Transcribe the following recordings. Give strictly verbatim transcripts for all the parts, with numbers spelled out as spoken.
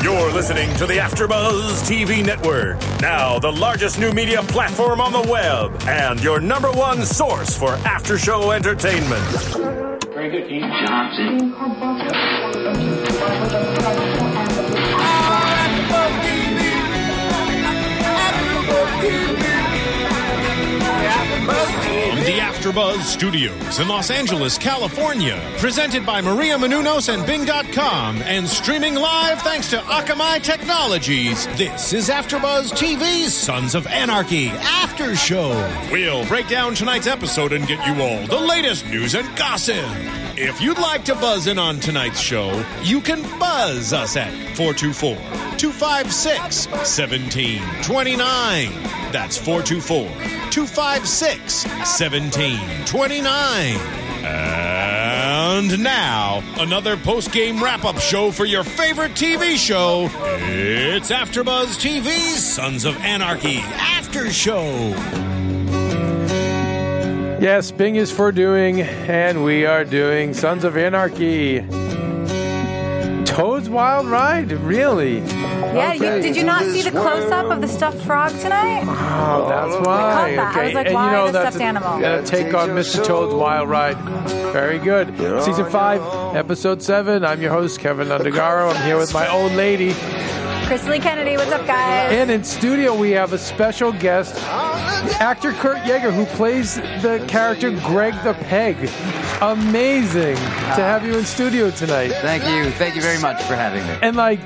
You're listening to the AfterBuzz T V Network, now the largest new media platform on the web, and your number one source for after-show entertainment. Very good, Dean Johnson. From the AfterBuzz Studios in Los Angeles, California, presented by Maria Menounos and Bing dot com, and streaming live thanks to Akamai Technologies, this is AfterBuzz T V's Sons of Anarchy After Show. We'll break down tonight's episode and get you all the latest news and gossip. If you'd like to buzz in on tonight's show, you can buzz us at four two four, two five six, one seven two nine. That's four two four, two five six, one seven two nine. And now, another post-game wrap-up show for your favorite T V show. It's AfterBuzz T V's Sons of Anarchy After Show. Yes, Bing is for doing, and we are doing Sons of Anarchy. Toad's Wild Ride? Really? Yeah, Okay. you, did you not see the close-up of the stuffed frog tonight? Oh, that's why. I caught that. Okay. I was like, and why you know the that's stuffed animal? Gonna take on Mister Toad's Wild Ride. Very good. Season five, episode seven. I'm your host, Kevin Undergaro. I'm here with my old lady. Chris Lee Kennedy, what's up, guys? And in studio, we have a special guest, actor Kurt Yeager, who plays the character Greg the Peg. Amazing to have you in studio tonight. Thank you. Thank you very much for having me. And like,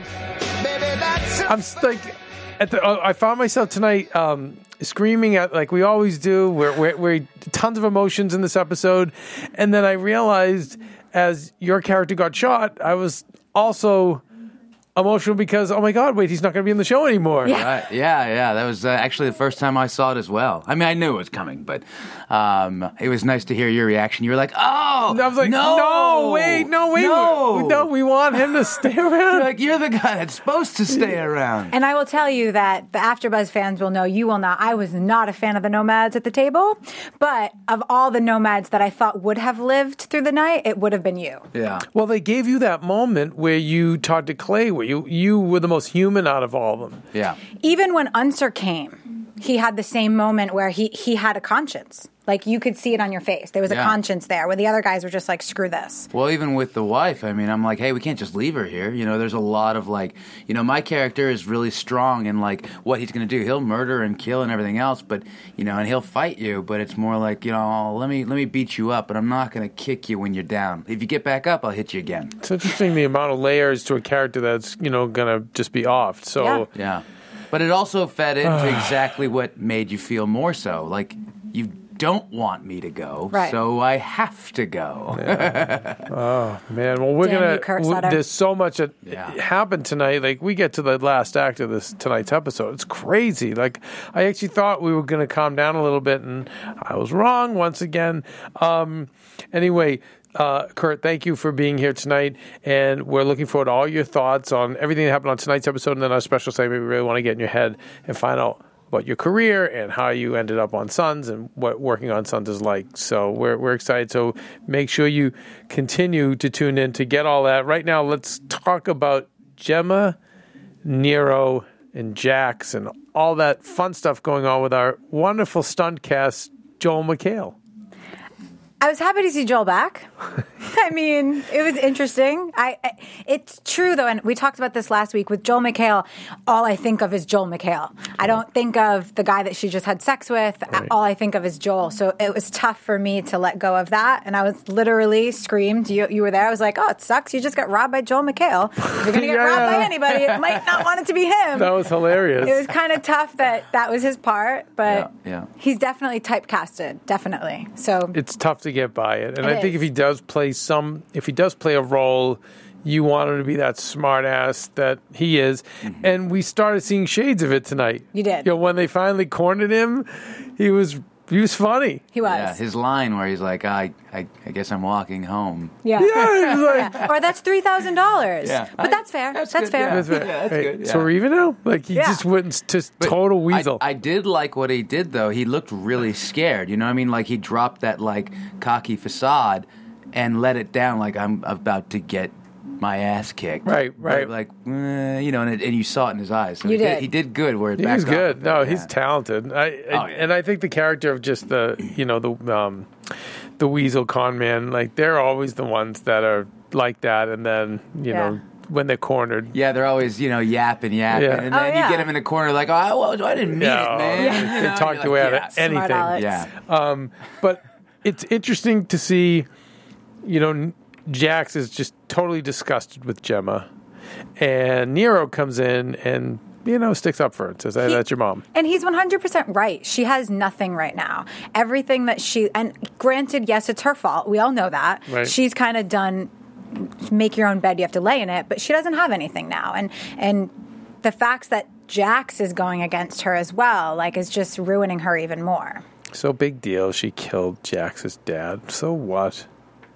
I'm s- like, at the, uh, I found myself tonight um, screaming at, like we always do. We're, we're, we're tons of emotions in this episode. And then I realized as your character got shot, I was also emotional because, oh my God, wait, he's not going to be in the show anymore. Yeah. Right. Yeah, yeah. That was uh, actually the first time I saw it as well. I mean, I knew it was coming, but um, it was nice to hear your reaction. You were like, oh, And I was like, no, no, wait, no, wait. no. We, no, we want him to stay around. You're like, you're the guy that's supposed to stay around. And I will tell you that the AfterBuzz fans will know, you will not. I was not a fan of the Nomads at the table, but of all the Nomads that I thought would have lived through the night, it would have been you. Yeah. Well, they gave you that moment where you talked to Clay, where you, you were the most human out of all of them. Yeah. Even when Unser came, he had the same moment where he, he had a conscience. Like, you could see it on your face. There was a Yeah. conscience there, where the other guys were just like, screw this. Well, even with the wife, I mean, I'm like, hey, we can't just leave her here. You know, there's a lot of like, you know, my character is really strong in like what he's going to do. He'll murder and kill and everything else, but you know, and he'll fight you. But it's more like, you know, oh, let me let me beat you up, but I'm not going to kick you when you're down. If you get back up, I'll hit you again. It's interesting the amount of layers to a character that's, you know, going to just be off. So, Yeah. Yeah, but it also fed into exactly what made you feel more so. Like you don't want me to go, Right. so I have to go. oh, man. Well, we're Damn going you, Kurt to, Sutter. there's so much that Yeah. happened tonight. Like, we get to the last act of this tonight's episode. It's crazy. Like, I actually thought we were going to calm down a little bit, and I was wrong once again. Um, anyway, Uh, Kurt, thank you for being here tonight, and we're looking forward to all your thoughts on everything that happened on tonight's episode, and then our special segment we really want to get in your head and find out about your career and how you ended up on Sons and what working on Sons is like. So we're we're excited. So make sure you continue to tune in to get all that. Right now, let's talk about Gemma, Nero, and Jax and all that fun stuff going on with our wonderful stunt cast, Joel McHale. I was happy to see Joel back. I mean, it was interesting. I, I, it's true though, and we talked about this last week with Joel McHale. All I think of is Joel McHale. I don't think of the guy that she just had sex with. Right. All I think of is Joel. So it was tough for me to let go of that. And I was literally screamed. You, you were there. I was like, oh, it sucks. You just got robbed by Joel McHale. If you're gonna get Yeah. robbed by anybody, it might not want it to be him. That was hilarious. It was kind of tough that that was his part, but Yeah, yeah. he's definitely typecasted. Definitely. So It's tough to get by it. And It I think is. if he does play some, if he does play a role, you want him to be that smart ass that he is. Mm-hmm. And we started seeing shades of it tonight. You did. You know, when they finally cornered him, he was he was funny. he was. Yeah, his line where he's like, I, I, I guess I'm walking home. Yeah. Yeah, he was like, Yeah. Or that's three thousand dollars. Yeah. But I- that's fair. that's That's, good, fair. yeah. that's right. that's Hey, good, yeah. So we're even now? Like, he Yeah. just went to But total weasel. I, I did like what he did, though. He looked really scared. You know what I mean? Like, he dropped that, like, cocky facade and let it down like, I'm about to get my ass kicked. Right, right. But like, eh, you know, and, it, and you saw it in his eyes. So You he did. He did good. Where it He backed was off good. a bit, No, yeah. he's talented. I, I Oh, yeah. and I think the character of just the you know the um, the weasel con man, like they're always the ones that are like that, and then you Yeah. know when they're cornered. Yeah, they're always, you know, yapping, yapping. Yeah. And Oh, then yeah. you get them in the corner like, oh, well, I didn't mean Yeah, it, man. yeah. You They know, talk you're your way like, out of yeah. anything. Smart Alex. Yeah. Um, but it's interesting to see, you know, Jax is just totally disgusted with Gemma, and Nero comes in and you know sticks up for her and says, "Hey, He- that's your mom." And he's one hundred percent right. She has nothing right now. Everything that she, and granted, yes, it's her fault. We all know that. Right. She's kind of done, make your own bed, you have to lay in it, but she doesn't have anything now. And, and the facts that Jax is going against her as well, like, is just ruining her even more. So big deal. She killed Jax's dad. So what?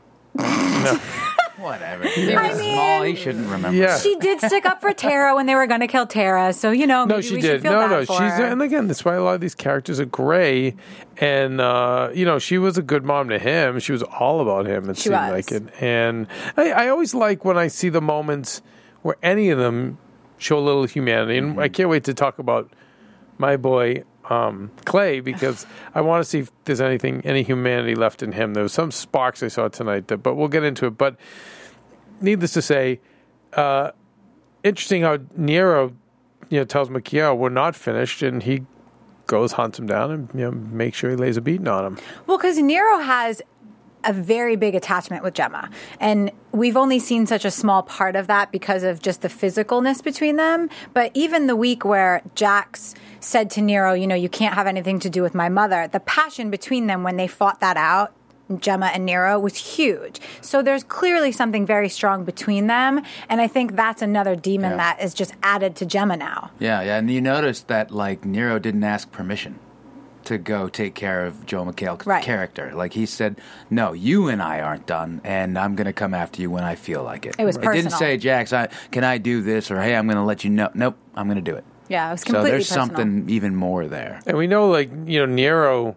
No. Whatever. He I was mean- small. He shouldn't remember. Yeah. She did stick up for Tara when they were going to kill Tara, so, you know, maybe No, she we did. should feel No, bad no, for she's her. and again, that's why a lot of these characters are gray. And uh, you know, she was a good mom to him. She was all about him. It She seemed was. like it. And I, I always like when I see the moments where any of them show a little humanity. And Mm-hmm. I can't wait to talk about my boy um, Clay because I want to see if there's anything, any humanity left in him. There was some sparks I saw tonight, that, but we'll get into it. But needless to say, uh, interesting how Nero, you know, tells Mikhail we're not finished, and he goes, hunts him down, and you know, makes sure he lays a beating on him. Well, because Nero has a very big attachment with Gemma. And we've only seen such a small part of that because of just the physicalness between them. But even the week where Jax said to Nero, you know, you can't have anything to do with my mother, the passion between them when they fought that out, Gemma and Nero, was huge. So there's clearly something very strong between them. And I think that's another demon Yeah. that is just added to Gemma now. Yeah, yeah. And you noticed that, like, Nero didn't ask permission to go take care of Joel McHale's Right. character. Like, he said, no, you and I aren't done, and I'm going to come after you when I feel like it. It was It didn't personal. say, Jax, I, can I do this? Or, hey, I'm going to let you know. Nope, I'm going to do it. Yeah, it was So completely there's personal. something even more there. And we know, like, you know, Nero,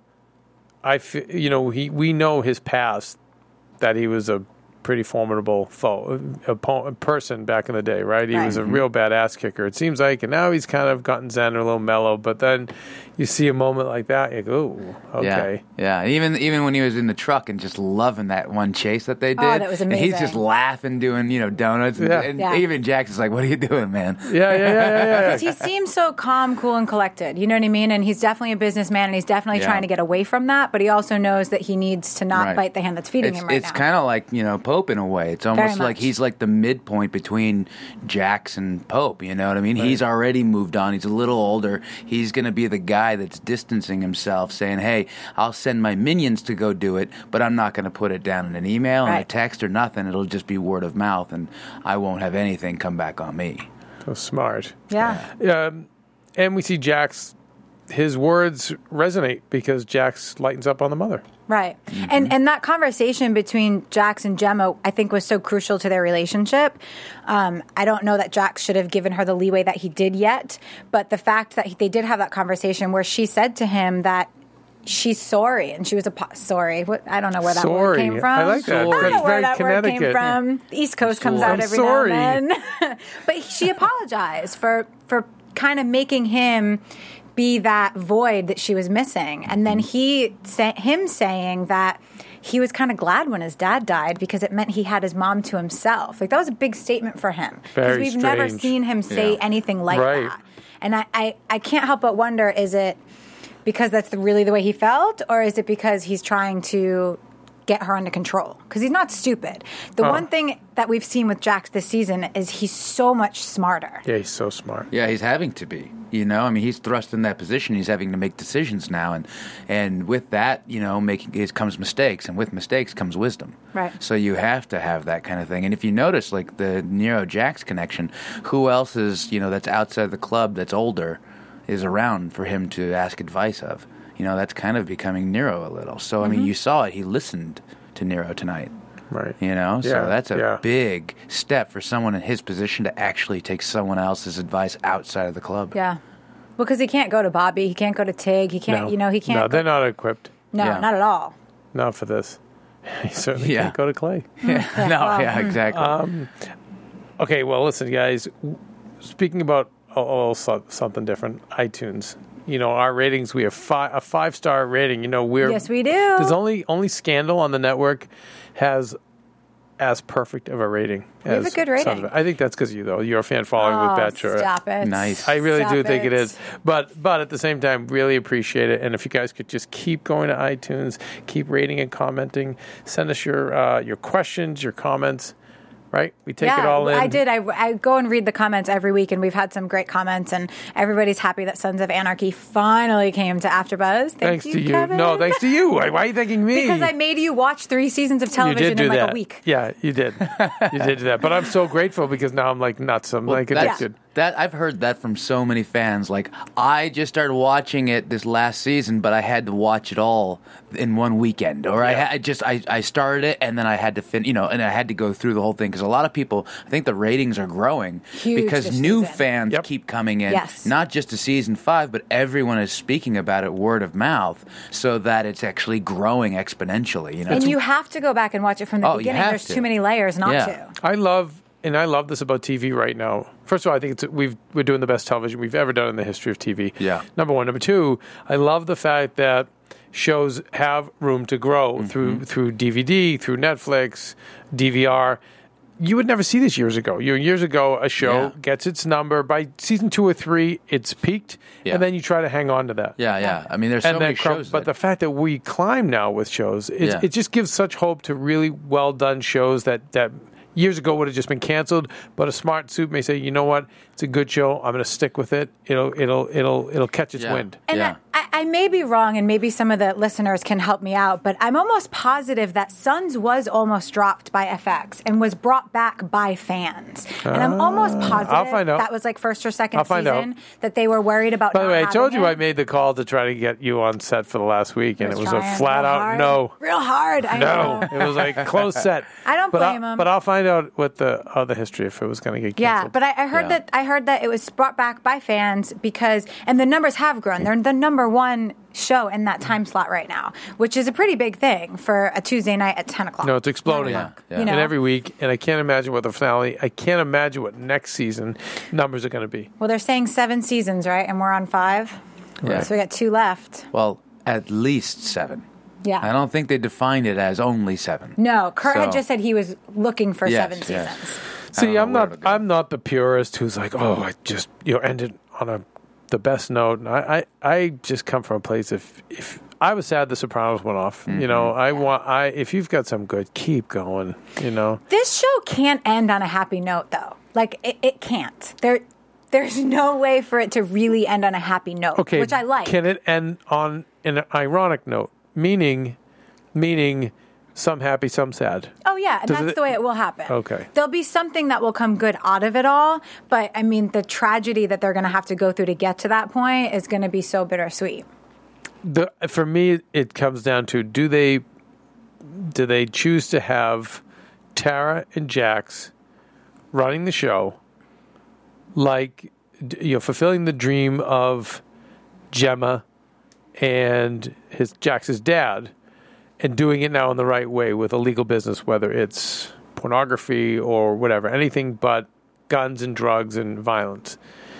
I, f- you know, he we know his past, that he was a pretty formidable foe, a, po- a person back in the day, right? He Right. was a real bad ass kicker, it seems like, and now he's kind of gotten zen or a little mellow, but then you see a moment like that, you go, ooh, okay. Yeah, yeah. Even even when he was in the truck and just loving that one chase that they did, Oh, that was and he's amazing. just laughing, doing you know donuts, and, Yeah. and Yeah. even Jax is like, "What are you doing, man?" Yeah, yeah, yeah, yeah, yeah. Because he seems so calm, cool, and collected. You know what I mean? And he's definitely a businessman, and he's definitely Yeah. trying to get away from that. But he also knows that he needs to not Right. bite the hand that's feeding It's, him right it's now. kind of like, you know, Pope in a way. It's almost like much. he's like the midpoint between Jax and Pope, you know what I mean? He's already moved on. He's a little older. He's going to be the guy that's distancing himself, saying, hey, I'll send my minions to go do it, but I'm not going to put it down in an email, and a Right. text, or nothing. It'll just be word of mouth, and I won't have anything come back on me. So smart. yeah. Um, and we see Jax, his words resonate because Jax lightens up on the mother. Right. Mm-hmm. And and that conversation between Jax and Gemma, I think, was so crucial to their relationship. Um, I don't know that Jax should have given her the leeway that he did yet, but the fact that he, they did have that conversation where she said to him that she's sorry, and she was a po- sorry. What, I don't know where that word Sorry. came from. I like that. I don't That's know where very that word came Connecticut. from. The East Coast comes Sorry. out I'm every sorry. now and then. But she apologized for for kind of making him be that void that she was missing. And then he sa- him saying that he was kind of glad when his dad died because it meant he had his mom to himself. Like, that was a big statement for him. Very we've never strange. seen him say Yeah. anything like Right. that. And I, I, I can't help but wonder, is it because that's the, really the way he felt, or is it because he's trying to get her under control? Because he's not stupid. The Oh. one thing that we've seen with Jax this season is he's so much smarter. Yeah, he's so smart. Yeah, he's having to be. You know, I mean, he's thrust in that position. He's having to make decisions now, and and with that, you know, making it comes mistakes, and with mistakes comes wisdom. Right. So you have to have that kind of thing. And if you notice, like the Nero Jax connection, who else is you know that's outside the club that's older is around for him to ask advice of? You know, that's kind of becoming Nero a little. So I mean, you saw it. He listened to Nero tonight. Right. You know, so Yeah, that's a yeah. big step for someone in his position to actually take someone else's advice outside of the club. Yeah. Well, because he can't go to Bobby, he can't go to Tig, he can't, No. you know, he can't. No, go- they're not equipped. no, Yeah. not at all. Not for this. He certainly Yeah. can't go to Clay. no, well, yeah, exactly. Okay, well, listen, guys. Speaking about oh, oh, so- something different, iTunes. You know, our ratings, we have fi- a five-star rating. You know, we're... Yes, we do. There's only, only Scandal on the network has as perfect of a rating. We have as a good rating. Son of a- I think that's because of you, though. You're a fan following Oh, with Bachelor. stop it. Nice. I really Stop do think it it. is. But but at the same time, really appreciate it. And if you guys could just keep going to iTunes, keep rating and commenting, send us your uh, your questions, your comments. Right? We take yeah, it all in. I did. I, I go and read the comments every week, and we've had some great comments, and everybody's happy that Sons of Anarchy finally came to AfterBuzz. Thank Thanks you, to you. Kevin. No, thanks to you. Why, why are you thanking me? Because I made you watch three seasons of you television did do in like that. a week. Yeah, you did. You did do that. But I'm so grateful because now I'm like nuts. I'm Well, like that's- addicted. That I've heard that from so many fans. Like, I just started watching it this last season, but I had to watch it all in one weekend. Or I, Yeah. ha- I just I, I started it and then I had to fin, you know, and I had to go through the whole thing because a lot of people, I think the ratings are growing Huge because this new season. fans Yep. keep coming in. Yes. Not just to season five, but everyone is speaking about it word of mouth, so that it's actually growing exponentially. You know, And you have to go back and watch it from the Oh, you beginning. have There's to. too many layers not Yeah. to. I love, and I love this about T V right now. First of all, I think it's we've we're doing the best television we've ever done in the history of T V. Yeah. Number one. Number two, I love the fact that shows have room to grow Mm-hmm. through through D V D, through Netflix, D V R. You would never see this years ago. You years ago, a show Yeah. gets its number by season two or three, it's peaked, Yeah. and then you try to hang on to that. yeah, yeah. I mean, there's so and many then crum- shows. but that, the fact that we climb now with shows, it, Yeah. it just gives such hope to really well done shows that that years ago would have just been canceled. But a smart suit may say, you know what, it's a good show. I'm going to stick with it. It'll it'll it'll it'll catch its Yeah. wind. And Yeah. I, I may be wrong, and maybe some of the listeners can help me out, but I'm almost positive that Sons was almost dropped by F X and was brought back by fans. And I'm almost positive I'll find out. that was like first or second I'll find season out. that they were worried about. By the not way, I having told you it. I made the call to try to get you on set for the last week, and it was a trying flat real out hard. no. Real hard. I No, know. it was like close set. I don't but blame I'll, him. But I'll find out what the other history if it was going to get Yeah, canceled. but I, I heard Yeah. that I heard that it was brought back by fans because, and the numbers have grown. They're the number one show in that time slot right now, which is a pretty big thing for a Tuesday night at ten o'clock. No, it's exploding. Yeah, yeah. You know? And every week, and I can't imagine what the finale. I can't imagine what next season numbers are going to be. Well, they're saying seven seasons, right? And we're on five. Yeah. So we got two left. well, at least seven. Yeah. I don't think they defined it as only seven. No, Kurt had So- just said he was looking for Yes, seven yes. seasons. I don't See, know I'm where not. it'll go. I'm not the purist who's like, oh, I just you know ended on a the best note. And I, I, I just come from a place. If if I was sad The Sopranos went off, you know, Mm-hmm. I want. I if you've got some good, keep going. You know, This show can't end on a happy note, though. Like it, it can't. There, there's no way for it to really end on a happy note, okay, which I like. Can it end on an ironic note? Meaning, meaning, some happy, some sad. Oh yeah, and Does that's it- the way it will happen. Okay. There'll be something that will come good out of it all, but I mean the tragedy that they're going to have to go through to get to that point is going to be so bittersweet. The for me, it comes down to do they do they choose to have Tara and Jax running the show, like d- you know, fulfilling the dream of Gemma and his Jax's dad, and doing it now in the right way with a legal business, whether it's pornography or whatever, anything but guns and drugs and violence,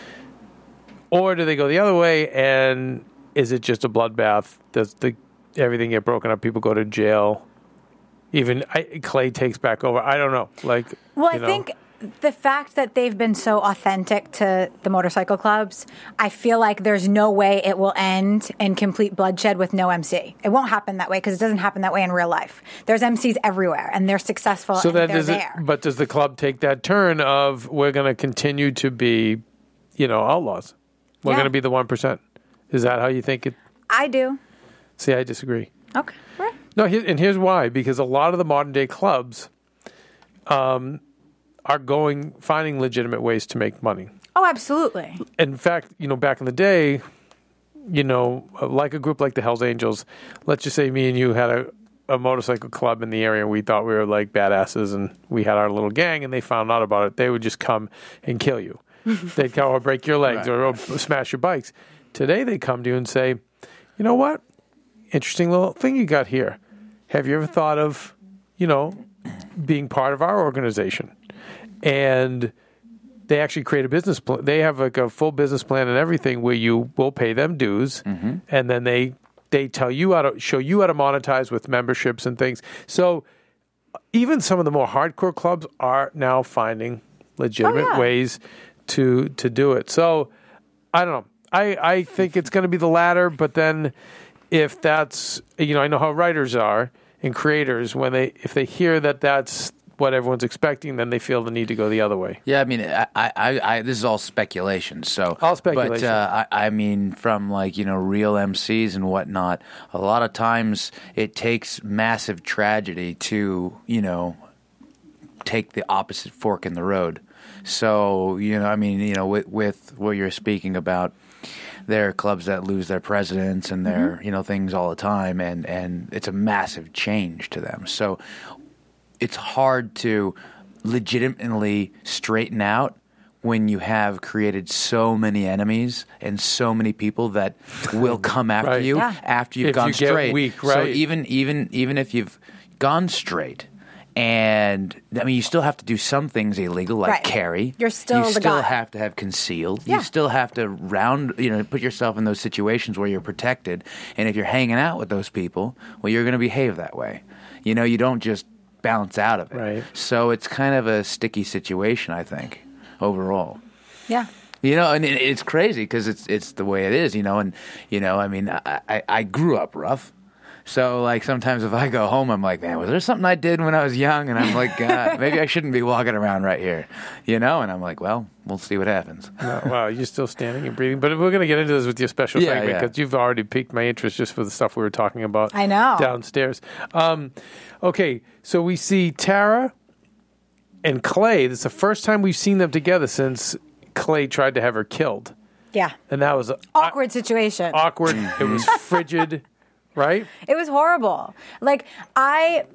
or do they go the other way and is it just a bloodbath? Does the everything get broken up? People go to jail. Even I, Clay takes back over. I don't know. Like, Well, I you know. think the fact that they've been so authentic to the motorcycle clubs, I feel like there's no way it will end in complete bloodshed with no M C. It won't happen that way because it doesn't happen that way in real life. There's M Cs everywhere, and they're successful. So and then they're does there. it? But does the club take that turn of we're going to continue to be, you know, outlaws? We're Yeah. going to be the one percent. Is that how you think it? I do. See, I disagree. Okay. Right. No, here, and here's why: because a lot of the modern day clubs, um, are going finding legitimate ways to make money. Oh, absolutely. In fact, you know, back in the day, you know, like a group like the Hells Angels, let's just say me and you had a, a motorcycle club in the area and we thought we were like badasses and we had our little gang and they found out about it, they would just come and kill you. They'd come or break your legs Right. or, or smash your bikes. Today they come to you and say, you know what? Interesting little thing you got here. Have you ever thought of, you know, being part of our organization? and they actually create a business plan. They have like a full business plan and everything where you will pay them dues, Mm-hmm. and then they they tell you how to show you how to monetize with memberships and things. So even some of the more hardcore clubs are now finding legitimate Oh, yeah. ways to to do it. So I don't know. I, I think it's going to be the latter, but then if that's, you know, I know how writers are and creators, when they if they hear that that's what everyone's expecting, then they feel the need to go the other way. Yeah, I mean, I, I, I this is all speculation. So All speculation. But uh, I, I mean, from like you know, real M Cs and whatnot, a lot of times it takes massive tragedy to you know take the opposite fork in the road. So you know, I mean, you know, with, with what you're speaking about, there are clubs that lose their presidents and their Mm-hmm. you know things all the time, and and it's a massive change to them. So it's hard to legitimately straighten out when you have created so many enemies and so many people that will come after Right. you Yeah. after you've If gone you get straight. weak, So right. even even even if you've gone straight, and I mean, you still have to do some things illegal, like Right. carry. You're still you the still guy. have to have concealed. Yeah. You still have to round, you know, put yourself in those situations where you're protected. And if you're hanging out with those people, well, you're going to behave that way. You know, you don't just bounce out of it. Right. So it's kind of a sticky situation, I think, overall. Yeah. You know, and it, it's crazy because it's it's the way it is. You know, and you know, I mean, I, I, I grew up rough. So, like, sometimes if I go home, I'm like, man, was there something I did when I was young? And I'm like, God, maybe I shouldn't be walking around right here, you know? And I'm like, well, we'll see what happens. Uh, wow, you're still standing and breathing. But we're going to get into this with your special Yeah, segment yeah. because you've already piqued my interest just for the stuff we were talking about I know. downstairs. Um, okay, so we see Tara and Clay. This is the first time we've seen them together since Clay tried to have her killed. Yeah. And that was Awkward situation. awkward. It was frigid, right? It was horrible. Like, I,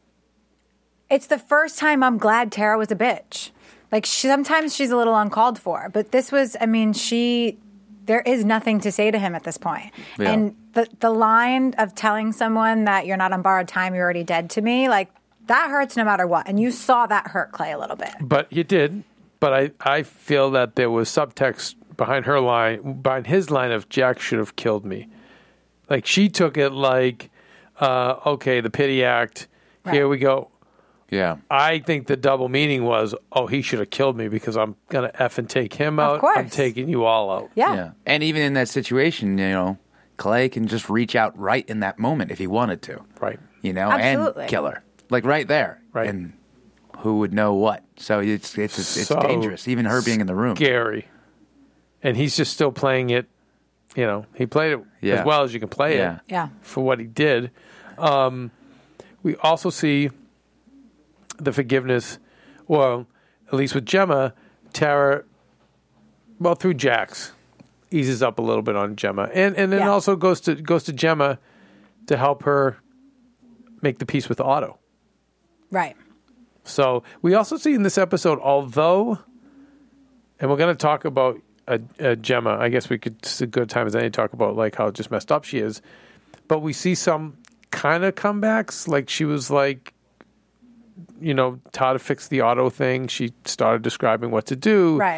it's the first time I'm glad Tara was a bitch. Like, she, sometimes she's a little uncalled for, but this was, I mean, she, there is nothing to say to him at this point. Yeah. And the, the line of telling someone that you're not on borrowed time, you're already dead to me, like, that hurts no matter what. And you saw that hurt Clay a little bit. But you did. But I, I feel that there was subtext behind her line, behind his line of Jack should have killed me. Like, she took it like, uh, okay, the pity act. Right. Here we go. Yeah. I think the double meaning was, oh, he should have killed me because I'm going to F and take him Of out. course. I'm taking you all out. Yeah. Yeah. And even in that situation, you know, Clay can just reach out right in that moment if he wanted to. Right. You know, Absolutely. and kill her. Like right there. Right. And who would know what? So it's it's it's, it's So dangerous, even her being in the room. Scary. And he's just still playing it. You know, he played it Yeah. as well as you can play Yeah. it Yeah. for what he did. Um, we also see the forgiveness, well, at least with Gemma, Tara, well, through Jax, eases up a little bit on Gemma, and and then Yeah. also goes to goes to Gemma to help her make the peace with Otto. Right. So we also see in this episode, although, and we're going to talk about uh, uh, Gemma. I guess we could. It's a good time as any to talk about like how just messed up she is, but we see some kind of comebacks. Like she was like, you know, how to fix the auto thing. She started describing what to do. Right.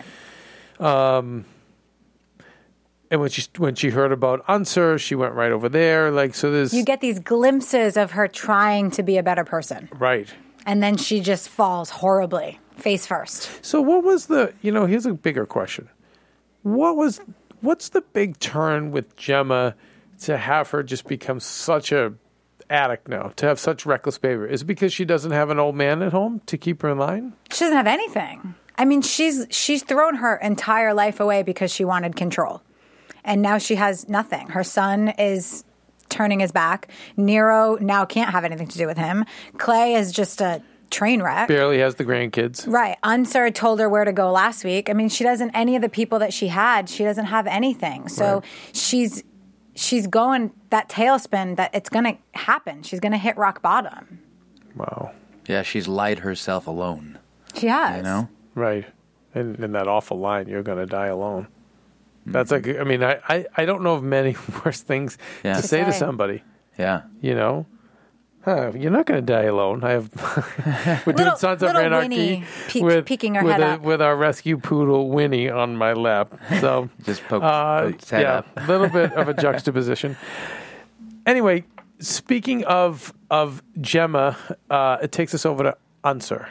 And when she when she heard about Unsur, she went right over there. Like so, there's You get these glimpses of her trying to be a better person. right. And then she just falls horribly, face first. So what was the, you know, here's a bigger question. What was, what's the big turn with Gemma to have her just become such a addict now, to have such reckless behavior? Is it because she doesn't have an old man at home to keep her in line? She doesn't have anything. I mean, she's she's thrown her entire life away because she wanted control. And now she has nothing. Her son is turning his back. Nero now can't have anything to do with him. Clay is just a train wreck. Barely has the grandkids. Right. Unsur told her where to go last week. I mean, she doesn't, any of the people that she had, she doesn't have anything. So Right. she's she's going that tailspin that it's going to happen. She's going to hit rock bottom. Wow. Yeah, she's lied herself alone. She has. You know? Right. And, and that awful line, you're going to die alone. That's like, I mean, I, I, I don't know of many worse things Yeah. to To say to say. somebody, Yeah. you know? huh, you're not going to die alone. I have we're doing Little- Sons of little Anarchy Winnie peek- with, peeking her with, head a- up. with our rescue poodle Winnie on my lap. So Just poke, uh, poked his head yeah, up. a little bit of a juxtaposition. Anyway, speaking of of Gemma, uh, it takes us over to Unser,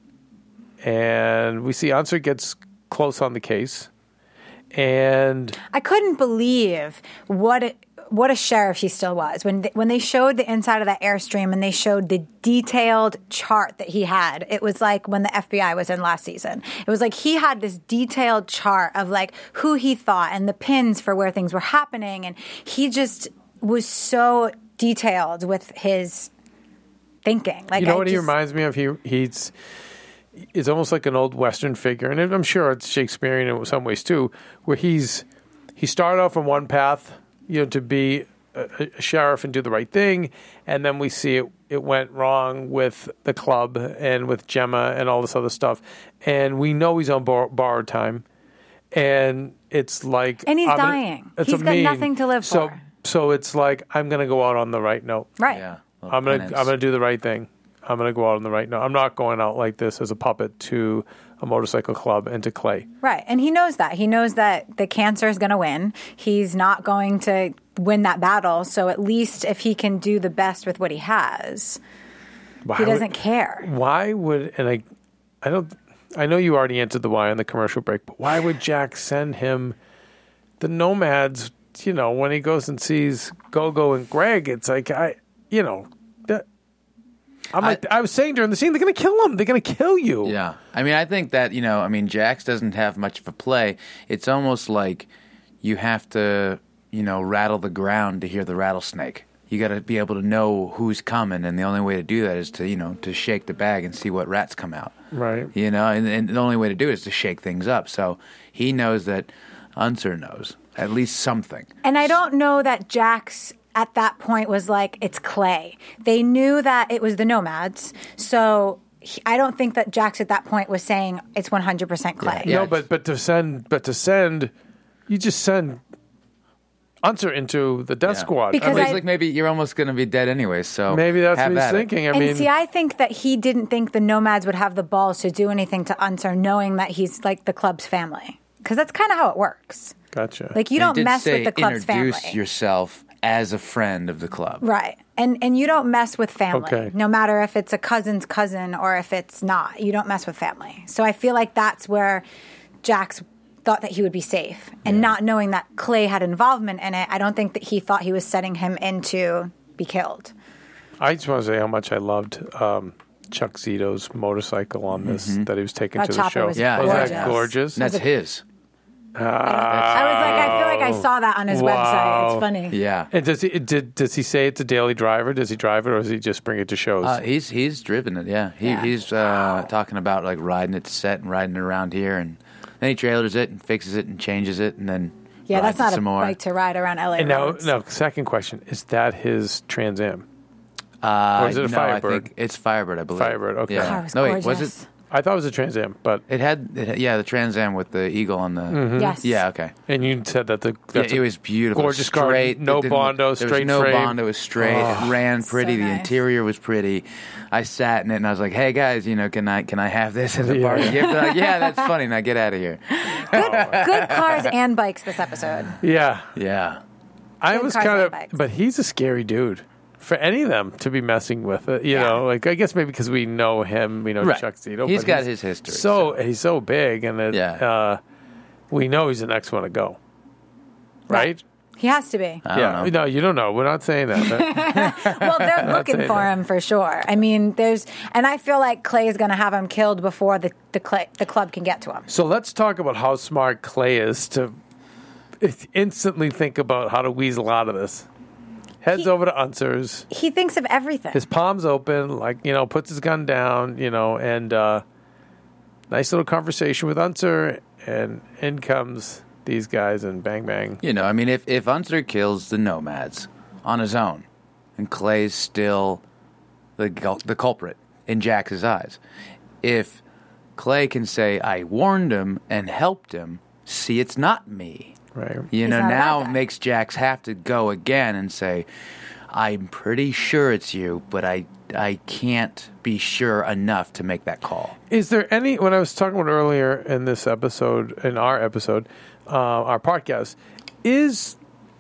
and we see Unser gets close on the case, and I couldn't believe what it, what a sheriff he still was when th- when they showed the inside of that Airstream and they showed the detailed chart that he had. It was like when the F B I was in last season. It was like he had this detailed chart of like who he thought and the pins for where things were happening, and he just was so detailed with his thinking. Like, you know I what he just- reminds me of? He he's it's almost like an old Western figure, and I'm sure it's Shakespearean in some ways too, where he's he started off on one path, you know, to be a, a sheriff and do the right thing, and then we see it it went wrong with the club and with Gemma and all this other stuff, and we know he's on bor- borrowed time, and it's like And he's I'm gonna- dying. it's He's a got mean- nothing to live so, for. So it's like I'm going to go out on the right note. Right. Yeah. Well, I'm gonna penance. I'm gonna do the right thing. I'm gonna go out on the right note. I'm not going out like this as a puppet to a motorcycle club and to Clay. Right. And he knows that. He knows that the cancer is going to win. He's not going to win that battle. So at least if he can do the best with what he has, Why he doesn't would, care. Why would and I I don't I know you already answered the why on the commercial break, but why would Jack send him the Nomads? You know, when he goes and sees Gogo and Greg, it's like I, you know, that. I'm like I, I was saying during the scene, they're gonna kill him. They're gonna kill you. Yeah. I mean, I think that, you know, I mean, Jax doesn't have much of a play. It's almost like you have to, you know, rattle the ground to hear the rattlesnake. You got to be able to know who's coming, and the only way to do that is to, you know, to shake the bag and see what rats come out. Right. You know, and, and the only way to do it is to shake things up. So he knows that Unser knows at least something. And I don't know that Jax at that point was like, it's Clay. They knew that it was the Nomads. So he, I don't think that Jax at that point was saying it's one hundred percent Clay. Yeah. No, but but to send but to send, you just send Unser into the death Yeah. squad. Because I mean, it's I- like maybe you're almost going to be dead anyway, so Maybe that's have what he's at it. thinking. I and mean, see, I think that he didn't think the Nomads would have the balls to do anything to Unser, knowing that he's like the club's family. Because that's kind of how it works. gotcha. Like, you And it don't did mess say with the club's introduce family. yourself as a friend of the club. Right. And and you don't mess with family, Okay. no matter if it's a cousin's cousin or if it's not. You don't mess with family. So I feel like that's where Jax thought that he would be safe. And not knowing that Clay had involvement in it, I don't think that he thought he was setting him in to be killed. I just want to say how much I loved um, Chuck Zito's motorcycle on this that he was taking That to the chopper show. was Yeah, was that yeah. gorgeous? And that's his. I was like, I feel like I saw that on his Wow. website. It's funny. Yeah. And does he did does he say it's a daily driver? Does he drive it, or does he just bring it to shows? Uh, he's he's driven it, yeah. He, Yeah. He's uh, talking about like riding it to set and riding it around here, and then he trailers it and fixes it and changes it, and then Yeah, rides that's not it a some more. bike to ride around L A and now, roads. no. Second question: is that his Trans Am? Uh, Or is it a no, Firebird? I think it's Firebird, I believe. Firebird, okay. Yeah. Car was no, wait, was gorgeous. it? I thought it was a Trans Am, but It had, it had- yeah, the Trans Am with the eagle on the. Mm-hmm. Yes. Yeah, okay. and you said that the Yeah, that's it a was beautiful. gorgeous car, straight. no It didn't- Bondo, there was straight no frame. Bondo. It was straight. It ran pretty. So the nice. interior was pretty. I sat in it and I was like, "Hey guys, you know, can I can I have this as a Yeah. party gift?" They're like, "Yeah, that's funny. Now get out of here." Good cars and bikes this episode. yeah. Yeah. I Good was cars kind and of, bikes. but he's a scary dude for any of them to be messing with. It, you Yeah. know, like I guess maybe because we know him, we know Right. Chuck Zito. He's but got his history, So, so- he's so big, and it, Yeah. uh, we know he's the next one to go. Right? He has to be. I don't yeah. know. No, you don't know. We're not saying that. but- Well, they're looking saying for that. him for sure. I mean, there's, and I feel like Clay is going to have him killed before the the, Clay, the club can get to him. so let's talk about how smart Clay is to instantly think about how to weasel out of this. Heads He- over to Unser's. He thinks of everything. His palms open, like, you know, puts his gun down, you know, and uh, nice little conversation with Unser, and in comes these guys, and bang, bang. You know, I mean, if if Unser kills the Nomads on his own, and Clay's still the gul- the culprit in Jax's eyes, if Clay can say, "I warned him and helped him," see, it's not me. Right. You He's know, not a bad now guy. it makes Jax have to go again and say, I'm pretty sure it's you, but I I can't be sure enough to make that call. Is there any, when I was talking about earlier in this episode, in our episode, uh, our podcast, is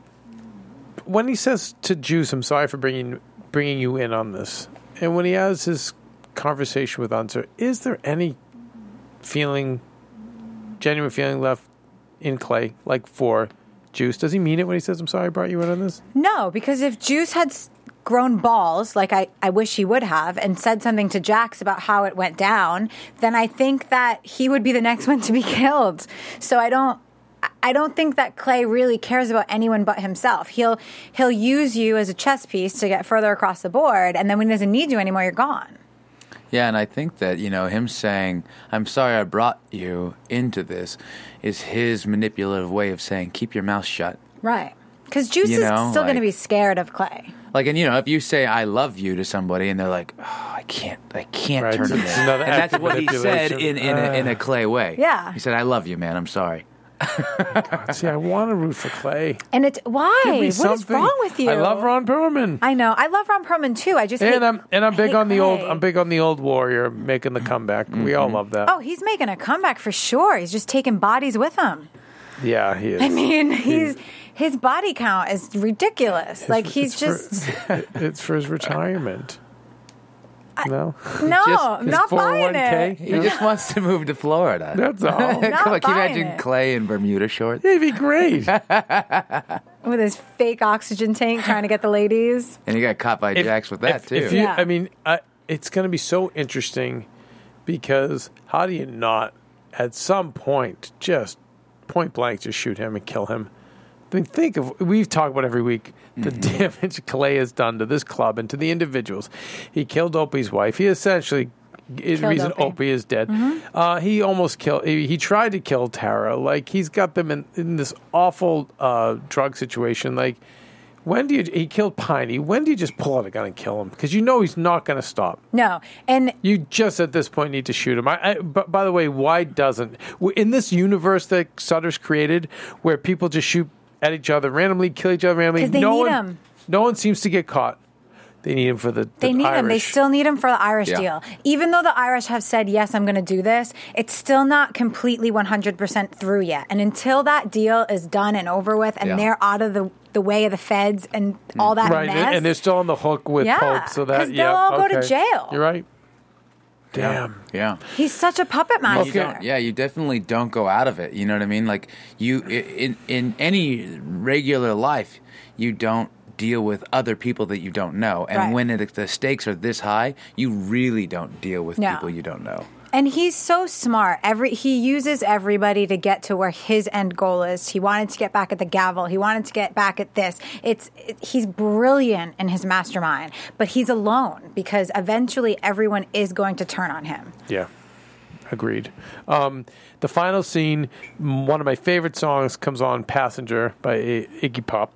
when he says to Juice, I'm sorry for bringing bringing you in on this, and when he has his conversation with Unser, is there any feeling, genuine feeling left in Clay, like for Juice? Does he mean it when he says, I'm sorry I brought you in on this? No, because if Juice had s- grown balls, like I, I wish he would have, and said something to Jax about how it went down, then I think that he would be the next one to be killed. So I don't I don't think that Clay really cares about anyone but himself. He'll he'll use you as a chess piece to get further across the board, and then when he doesn't need you anymore, you're gone. Yeah, and I think that, you know, him saying, I'm sorry I brought you into this, is his manipulative way of saying, keep your mouth shut. Right. Because Juice You is know, still going to like- be scared of Clay. Like, and you know, if you say I love you to somebody and they're like, oh, I can't, I can't Right, turn to it's this. another And that's act of what he said manipulation. in, in, a, in a Clay way. Yeah. He said, I love you, man, I'm sorry. See, I want to root for Clay. And it's, why? Give me What is something. wrong with you? I love Ron Perlman. I know. I love Ron Perlman too. I just hate, And I'm and I'm big hate on the old Clay. I'm big on the old warrior making the comeback. We all love that. Oh, he's making a comeback for sure. He's just taking bodies with him. Yeah, he is. I mean, he's his body count is ridiculous. Like he's it's just for, it's for his retirement. No, no, just I'm his not buying four oh one k. it. He just wants to move to Florida. that's all. Not Come on, can you buying imagine it. Clay in Bermuda shorts? It'd be great. With his fake oxygen tank trying to get the ladies. And he got caught by Jax with that, if, too. If you, Yeah. I mean, I, it's going to be so interesting because how do you not, at some point, just point blank, just shoot him and kill him? I mean, think of, we've talked about every week the Mm-hmm. damage Clay has done to this club and to the individuals. He killed Opie's wife. He essentially is the Killed reason Opie. Opie is dead. Uh, he almost killed, he, he tried to kill Tara. Like, he's got them in, in this awful uh, drug situation. Like, when do you, he killed Piney. When do you just pull out a gun and kill him? Because you know he's not going to stop. No, and You just at this point need to shoot him. I, I, but by the way, why doesn't in this universe that Sutter's created, where people just shoot at each other randomly, kill each other randomly? 'Cause they no need one, him. No one seems to get caught. They need him for the. they the need Irish. him. They still need him for the Irish Yeah. deal. Even though the Irish have said, yes, I'm going to do this, it's still not completely one hundred percent through yet. And until that deal is done and over with and Yeah. they're out of the, the way of the feds and all that right, mess. and, and they're still on the hook with Yeah, Pope, so that 'cause they'll yeah, all go to okay. jail. You're right. Damn. Yeah. He's such a puppet master. You don't, yeah, you definitely don't go out of it. You know what I mean? Like you i- in in any regular life, you don't deal with other people that you don't know. And Right. when it, the stakes are this high, you really don't deal with No. people you don't know. And he's so smart. Every he uses everybody to get to where his end goal is. He wanted to get back at the gavel. He wanted to get back at this. It's it, he's brilliant in his mastermind, but he's alone because eventually everyone is going to turn on him. Yeah, agreed. Um, the final scene, m- one of my favorite songs, comes on, "Passenger" by I- Iggy Pop,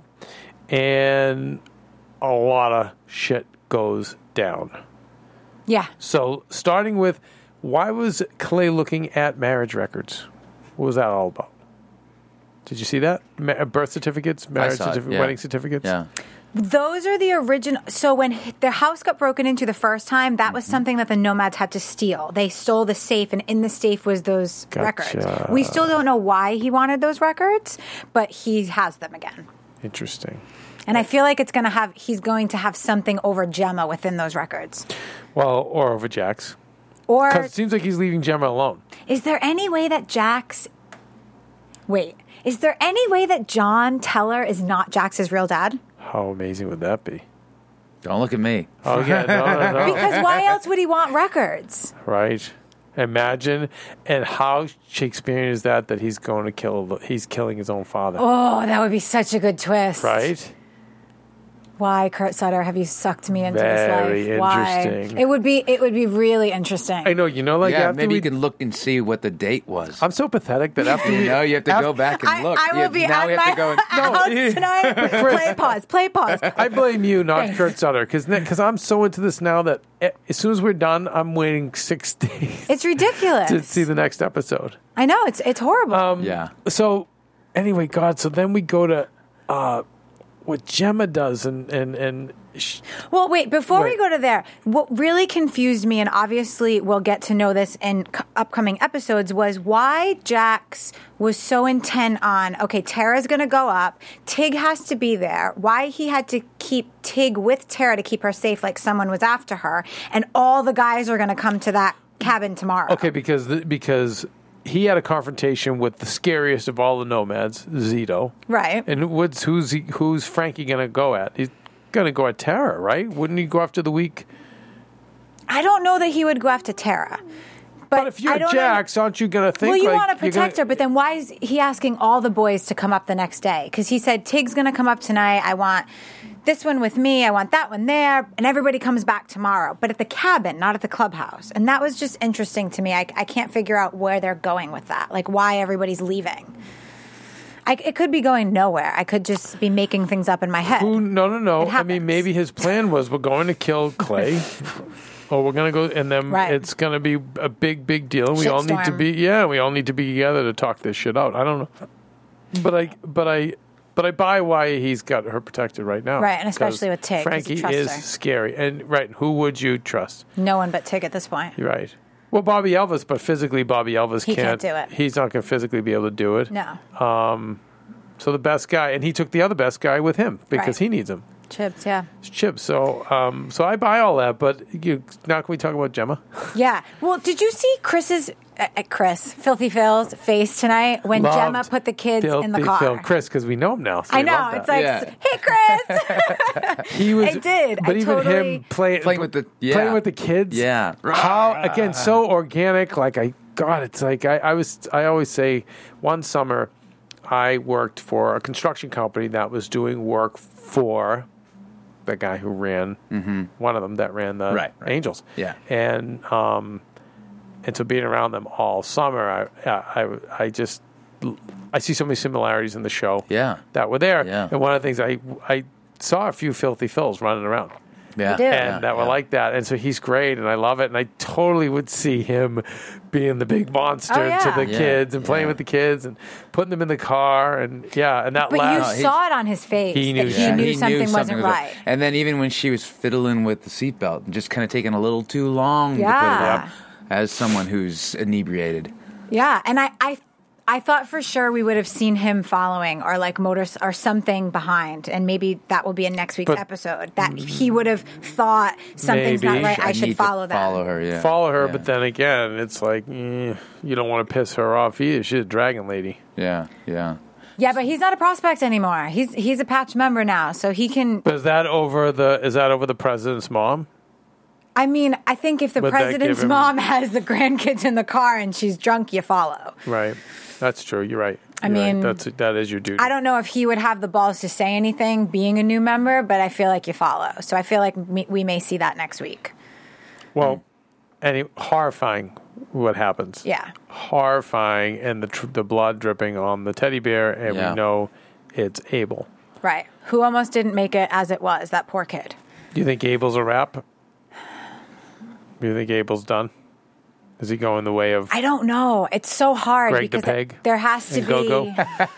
and a lot of shit goes down. Yeah. So, starting with, why was Clay looking at marriage records? What was that all about? Did you see that? Ma- birth certificates, marriage saw it, certificates, yeah. wedding certificates? Yeah. Those are the original. So when h- their house got broken into the first time, that was something that the Nomads had to steal. They stole the safe, and in the safe was those Gotcha. records. We still don't know why he wanted those records, but he has them again. Interesting. And I feel like it's going to have. He's going to have something over Gemma within those records. Well, or over Jax. Or Because it seems like he's leaving Gemma alone. is there any way that Jax? Wait, is there any way that John Teller is not Jax's real dad? How amazing would that be? Don't look at me. Oh, yeah, no, no, no. Because why else would he want records? Right. Imagine, and how Shakespearean is that, that he's going to kill, he's killing his own father. Oh, that would be such a good twist. Right? Why, Kurt Sutter, have you sucked me into Very this life? Why? interesting. It would be. It would be really interesting. I know, you know, like yeah, after maybe we, you can look and see what the date was. I'm so pathetic that after we, you know, you have to after- go back and I, look. I You will have- be now at we have my to go and, house No, tonight. play pause. Play pause. I blame you, not Kurt Sutter, because I'm so into this now that eh, as soon as we're done, I'm waiting six days It's ridiculous. to see the next episode. I know it's it's horrible. Um, yeah. So, anyway, God, so then we go to uh, what Gemma does, and and and. Sh- Well, wait, before Wait. we go to there, what really confused me, and obviously we'll get to know this in c- upcoming episodes, was why Jax was so intent on, okay, Tara's going to go up, Tig has to be there, why he had to keep Tig with Tara to keep her safe like someone was after her, and all the guys are going to come to that cabin tomorrow. Okay, because the, because he had a confrontation with the scariest of all the nomads, Zito. Right. And what's who's he, who's Frankie going to go at? He's going to go at Tara, right? Wouldn't he go after the weak? I don't know that he would go after Tara. But, But if you're I don't Jax, aren't you going to think? Well, you like want to you're protect gonna- her, but then why is he asking all the boys to come up the next day? Because he said, Tig's going to come up tonight. I want this one with me. I want that one there. And everybody comes back tomorrow. But at the cabin, not at the clubhouse. And that was just interesting to me. I, I can't figure out where they're going with that. Like, why everybody's leaving. I, it could be going nowhere. I could just be making things up in my head. Who, no, no, no. It I mean, happens. maybe his plan was we're going to kill Clay. Or we're going to go, and then Right. it's going to be a big, big deal. And we all need to Shitstorm. be, yeah, we all need to be together to talk this shit out. I don't know. But I, but I, but I buy why he's got her protected right now. Right, and especially 'Cause with Tig, 'cause Frankie you trust is her. scary. And, right, who would you trust? No one but Tig at this point. You're right. Well, Bobby Elvis, but physically Bobby Elvis He can't. can't do it. He's not going to physically be able to do it. No. So the best guy, and he took the other best guy with him because Right. he needs him. Chips, yeah. It's Chip. So, um, so I buy all that. But you, now can we talk about Gemma? Yeah. Well, did you see Chris's, uh, uh, Chris, Filthy Phil's face tonight when Loved Gemma put the kids in the Filthy car? Phil. Chris, because we know him now. So I we know. love It's that. like, Yeah. hey, Chris. he was. I did. But I even totally- him play, Playing with the- yeah. playing with the kids. Yeah. How again so organic? Like I God, it's like I, I was. I always say one summer I worked for a construction company that was doing work for the guy who ran one of them that ran the Right, right. Angels. Yeah. and um, and so being around them all summer, I I I just I see so many similarities in the show. Yeah. that were there. Yeah. And one of the things I I saw a few Filthy Phils running around. Yeah. do. And Yeah, that were yeah. like that. And so he's great, and I love it. And I totally would see him being the big monster Oh, yeah. to the Yeah, kids and playing yeah. with the kids and putting them in the car. And yeah, and that But last. you he's- saw it on his face. He knew that something. He knew He something knew wasn't was right. And then even when she was fiddling with the seatbelt, just kind of taking a little too long to put Yeah. it up, as someone who's inebriated. Yeah, and I, I, I thought for sure we would have seen him following or like motors or something behind, and maybe that will be in next week's But- episode. That he would have thought something's Maybe. not right. I, I should need follow to that. Follow her, yeah. Follow her, Yeah. but then again, it's like eh, you don't want to piss her off either. She's a dragon lady. Yeah, yeah. Yeah, but he's not a prospect anymore. He's he's a patch member now, so he can. But is that over the? Is that over the president's mom? I mean, I think if the Would that president's give him- mom has the grandkids in the car and she's drunk, you follow. Right. That's true. You're right. I You're right. mean, that's that is your duty. I don't know if he would have the balls to say anything being a new member, but I feel like you follow. So I feel like me, we may see that next week. Well, any horrifying what happens. Yeah. Horrifying, and the tr- the blood dripping on the teddy bear, and Yeah. we know it's Abel. Right. Who almost didn't make it as it was, that poor kid. Do you think Abel's a wrap? Do you think Abel's done? Is he going the way of? I don't know. It's so hard Greg the because Peg there has to and be. Go-Go?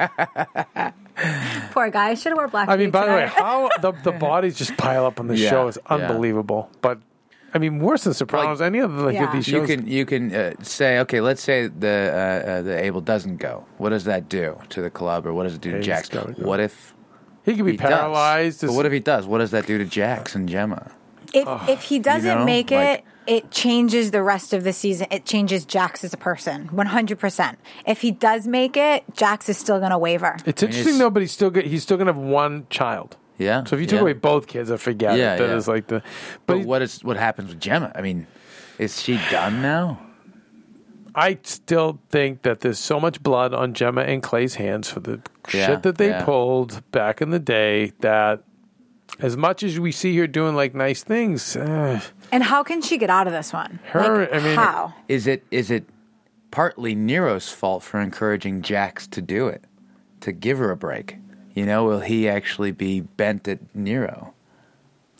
Poor guy. I should have worn black. I mean, for by you the way, tonight. how the the bodies just pile up on the Yeah, show is yeah. unbelievable. But I mean, worse than Sopranos. Like- any of the, like, Yeah. these You shows. can you can uh, say, okay, let's say the uh, uh, the Abel doesn't go. What does that do to the club, or what does it do to He's Jax? gotta go. What if he could be he paralyzed. does? But what if he does? What does that do to Jax and Gemma? if if he doesn't know, make like- it, it changes the rest of the season. It changes Jax as a person, one hundred percent. If he does make it, Jax is still going to waver. It's mean, interesting it's- though, but he's still good. He's still gonna have one child. Yeah. So if you took yeah. away both kids, I forget Yeah, it. That yeah. is like the. But, but he- what is what happens with Gemma? I mean, is she done now? I still think that there's so much blood on Gemma and Clay's hands for the Yeah, shit that they yeah. pulled back in the day. That as much as we see her doing like nice things, uh, And how can she get out of this one? Her- Like, I mean- how? Is it is it partly Nero's fault for encouraging Jax to do it, to give her a break? You know, will he actually be bent at Nero?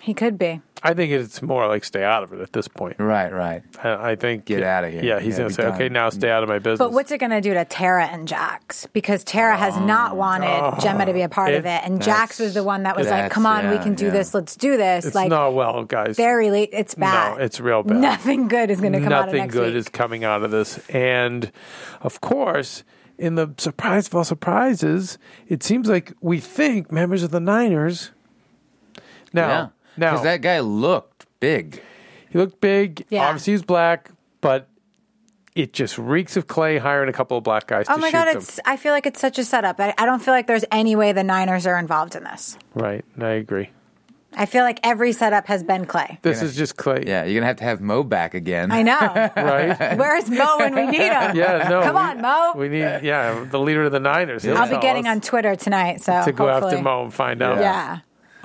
He could be. I think it's more like stay out of it at this point. Right, right. I, I think Get out of here. Yeah, he's Yeah, going be to say, done. okay, now stay out of my business. But what's it going to do to Tara and Jax? Because Tara has not wanted Gemma to be a part of It- it, and Jax was the one that was like, that's- "Come on, we yeah, can do yeah. this. Let's do this." It's like, not well, guys. very late. It's bad. No, it's real bad. Nothing good is going to come out of Nothing next good week. is coming out of this. And of course, in the surprise of all surprises, it seems like we think members of the Niners. Now, Yeah. now Because that guy looked big. he looked big. Yeah. Obviously, he's black, but it just reeks of Clay hiring a couple of black guys Oh to my shoot god! them. It's. I feel like it's such a setup. I, I don't feel like there's any way the Niners are involved in this. Right, I agree. I feel like every setup has been Clay. This is just Clay. Yeah, you're going to have to have Mo back again. I know. Right? Where's Mo when we need him? Yeah, no. Come we- on, Mo. We need, yeah, the leader of the Niners. He'll I'll be tell getting us on Twitter tonight, so to go hopefully. after Mo and find out. Yeah.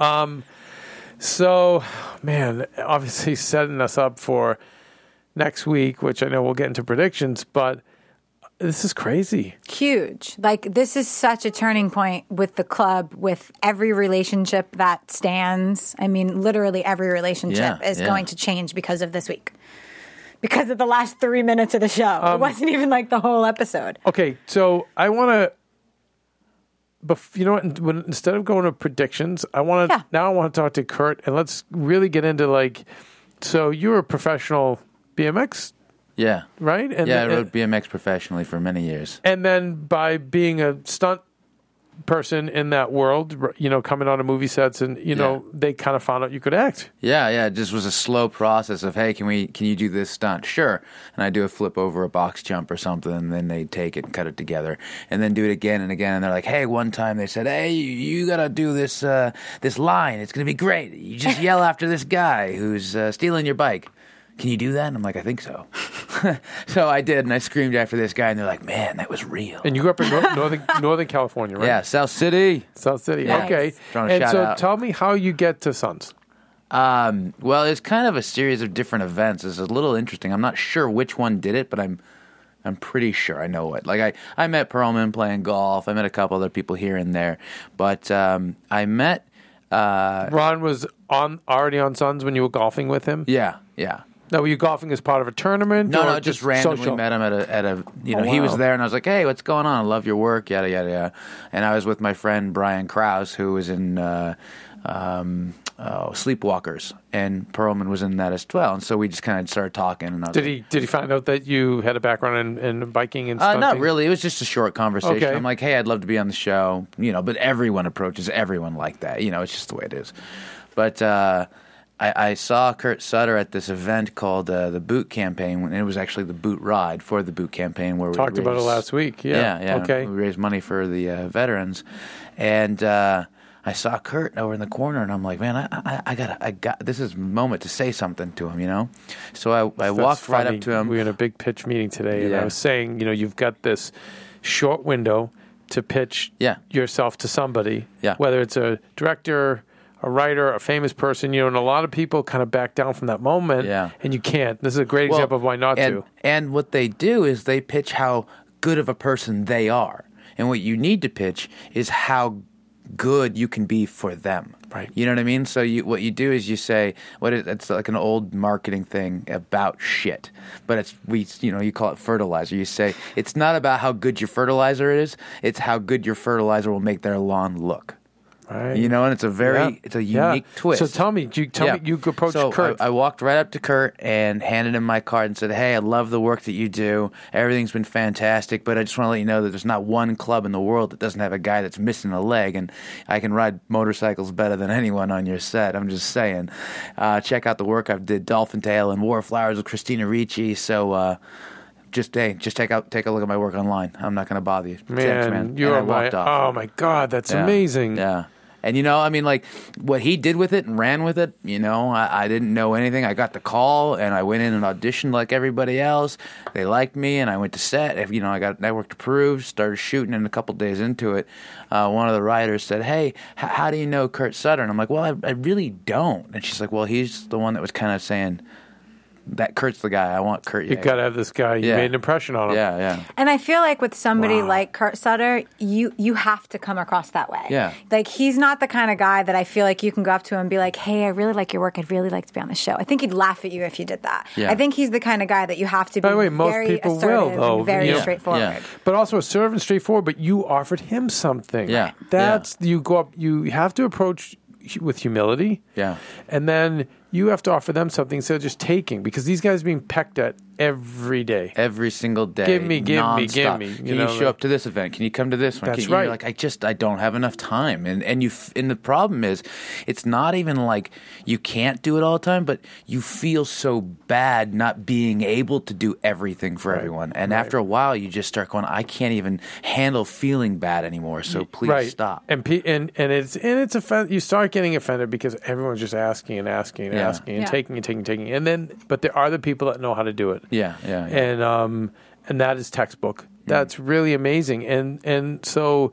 So, man, obviously setting us up for next week, which I know we'll get into predictions, but this is crazy. Huge. Like, this is such a turning point with the club, with every relationship that stands. I mean, literally every relationship Yeah, is yeah. going to change because of this week. Because of the last three minutes of the show. Um, it wasn't even like the whole episode. Okay, so I want to, bef- you know what? When, instead of going to predictions, I want to Yeah. now I want to talk to Kurt and let's really get into like. So you're a professional B M X, Yeah. right? And yeah, I and- rode B M X professionally for many years. And then by being a stunt person in that world, r- you know, coming on to movie sets, and you know, they kind of found out you could act. Yeah, yeah, it just was a slow process of, hey, can we, can you do this stunt? Sure. And I do a flip over a box jump or something, and then they take it and cut it together, and then do it again and again. And they're like, hey, one time they said, hey, you, you gotta do this, uh, this line. It's gonna be great. You just yell after this guy who's uh, stealing your bike. Can you do that? And I'm like, I think so. So I did, and I screamed after this guy, and they're like, man, that was real. And you grew up in nor- northern Northern California, right? Yeah, South City. South City. Nice. Okay. Trying to And shout so, out. tell me how you get to Suns. Um, well, it's kind of a series of different events. It's a little interesting. I'm not sure which one did it, but I'm I'm pretty sure I know it. Like I, I met Perlman playing golf. I met a couple other people here and there, but um, I met uh, Ron was on already on Suns when you were golfing with him. yeah, yeah. Now, were you golfing as part of a tournament? No, or no, just randomly social? met him at a at a you know Oh, he was wow. there, and I was like, hey, what's going on? I love your work, yada yada yada. And I was with my friend Brian Krause, who was in uh, um, oh, Sleepwalkers, and Perlman was in that as well. And so we just kind of started talking. And I was Did like, he did he find out that you had a background in, in biking and Uh, stunting? not really. It was just a short conversation. Okay. I'm like, hey, I'd love to be on the show, you know. But everyone approaches everyone like that, you know. It's just the way it is. But uh, I, I saw Kurt Sutter at this event called uh, the Boot Campaign, and it was actually the Boot Ride for the Boot Campaign, where Talked we about it raised- last week. Yeah. Yeah, yeah. Okay. We raised money for the uh, veterans, and uh, I saw Kurt over in the corner, and I'm like, man, I, I, I got, I got. This is a moment to say something to him, you know. So I, I That's walked right funny. up to him. We were in a big pitch meeting today, and I Yeah. was saying, you know, you've got this short window to pitch Yeah. yourself to somebody, Yeah. whether it's a director, a writer, a famous person, you know, and a lot of people kind of back down from that moment, Yeah. and you can't. This is a great Well, example of why not and, to. And what they do is they pitch how good of a person they are. And what you need to pitch is how good you can be for them. Right. You know what I mean? So you, what you do is you say, what is, it's like an old marketing thing about shit. But it's, we, you know, you call it fertilizer. You say, it's not about how good your fertilizer is, it's how good your fertilizer will make their lawn look. Right. You know, and it's a very, Yeah. it's a Yeah. unique twist. So tell me, you tell me, you approached so Kurt. I, I walked right up to Kurt and handed him my card and said, hey, I love the work that you do. Everything's been fantastic, but I just want to let you know that there's not one club in the world that doesn't have a guy that's missing a leg, and I can ride motorcycles better than anyone on your set. I'm just saying. Uh, check out the work I've did Dolphin Tale and War of Flowers with Christina Ricci. So, uh, just hey, just take out take a look at my work online. I'm not going to bother you. man, Thanks, man. you're And I my, walked off. oh my God, that's Yeah. amazing. Yeah. And, you know, I mean, like, what he did with it and ran with it, you know, I, I didn't know anything. I got the call, and I went in and auditioned like everybody else. They liked me, and I went to set. If, you know, I got network approved, started shooting, and a couple days into it, uh, one of the writers said, hey, h- how do you know Kurt Sutter? And I'm like, well, I, I really don't. And she's like, well, he's the one that was kind of saying, that Kurt's the guy. I want Kurt. You got to have this guy. You Yeah. made an impression on him. Yeah, yeah. And I feel like with somebody Wow. like Kurt Sutter, you you have to come across that way. Yeah. Like he's not the kind of guy that I feel like you can go up to him and be like, "Hey, I really like your work. I'd really like to be on the show." I think he'd laugh at you if you did that. Yeah. I think he's the kind of guy that you have to be By the way, most very people assertive will, though. and very Yeah. straightforward. Yeah. But also assertive and straightforward. But you offered him something. Yeah. That's you go up. You have to approach with humility. Yeah. And then you have to offer them something instead of just taking, because these guys are being pecked at every day. Every single day. Give me, give me, give nonstop. me, you Can know, you show like- up to this event? Can you come to this one? That's Can, you're right. like, I just, I don't have enough time. And and you, f- and the problem is, it's not even like you can't do it all the time, but you feel so bad not being able to do everything for everyone. And after a while, you just start going, I can't even handle feeling bad anymore. So please right. stop. And pe- and and it's and it's offend- you start getting offended because everyone's just asking and asking and Yeah. asking and Yeah. taking and taking and taking. And then, but there are the people that know how to do it. Yeah, yeah, yeah. And um, and that is textbook. That's really amazing. And and so,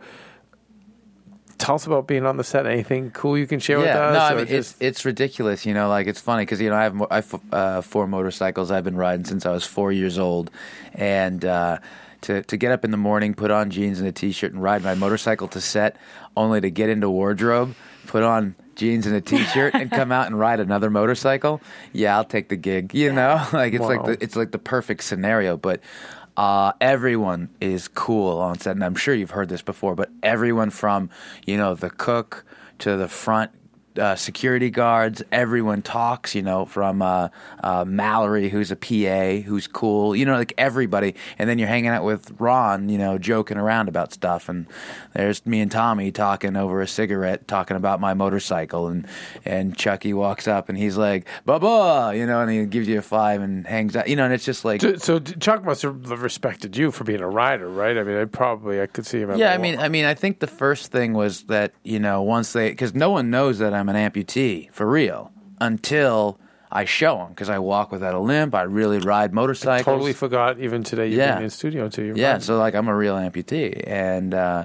tell us about being on the set. Anything cool you can share with us? no, I or mean, it's just- it's ridiculous. You know, like it's funny because you know I have mo- I have uh, four motorcycles I've been riding since I was four years old, and uh, to to get up in the morning, put on jeans and a t-shirt, and ride my motorcycle to set, only to get into wardrobe, put on jeans and a t-shirt, and come out and ride another motorcycle. Yeah, I'll take the gig. You know, like it's like Wow. the, it's like the perfect scenario, but. Uh, everyone is cool on set, and I'm sure you've heard this before, but everyone from, you know, the cook to the front uh, security guards, everyone talks, you know, from uh, uh, Mallory, who's a P A, who's cool, you know, like everybody. And then you're hanging out with Ron, you know, joking around about stuff. And there's me and Tommy talking over a cigarette, talking about my motorcycle. And, and Chucky walks up and he's like, "Bubba," you know, and he gives you a five and hangs out, you know, and it's just like. So, so Chuck must have respected you for being a rider, right? I mean, I probably I could see him. Yeah, I mean, I mean, I think the first thing was that, you know, once they, because no one knows that I'm an amputee for real until I show them, because I walk without a limp. I really ride motorcycles. totally forgot even today you Yeah. being in studio until you. Yeah, reminded me. so like I'm a real amputee, and uh,